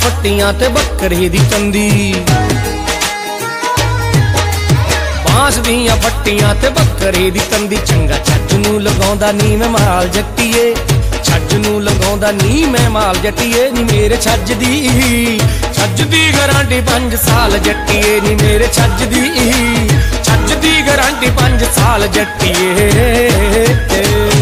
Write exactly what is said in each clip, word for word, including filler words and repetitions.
फट्टियां ते बकरे दी तंदी, बांस दियां फट्टियां ते बकरे दी तंदी। चंगा छज नूं लगाउंदा नी मैं माल जट्टीए, छज नूं लगाउंदा नी मैं माल जट्टीए। नी मेरे छज दी छज दी गारंटी पंज साल जट्टीए, नी मेरे छज दी छज दी गारंटी पंज साल जट्टीए।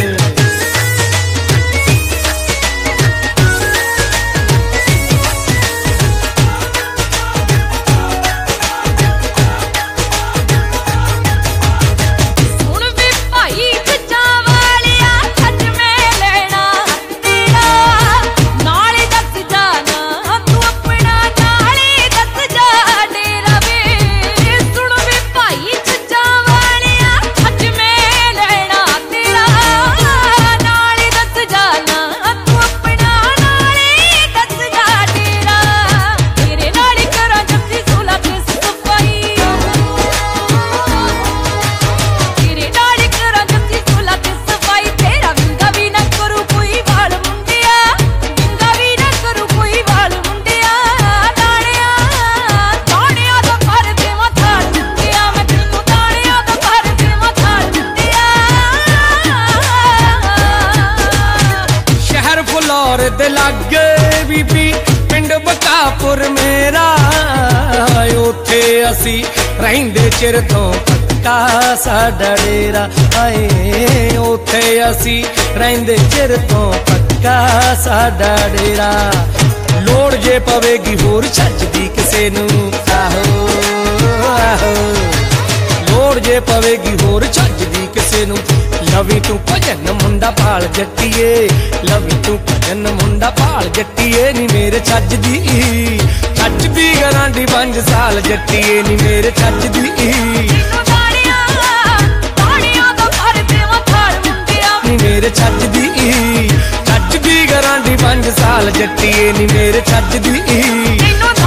दे लागे बीबी पिंड बकापुर मेरा, उथे असी रहिंदे चिर तो पक्का साडा डेरा। आए उथे असी रहिंदे चिर तो पक्का साडा डेरा। लोड़ जे पवेगी होर छज दी किसे नूं, आहो आहो लोड़ जे पवेगी होर छज दी किसे नूं। लवी तू भजन मुंडा भाल जट्टीए, लवी तू भजन मुंडा भाल जट्टीए। नी मेरे छज दी छज दी गारंटी पंज साल जट्टीए, नी मेरे छज दी नी मेरे छज दी छज दी गारंटी पंज साल जट्टीए, नी मेरे छज दी।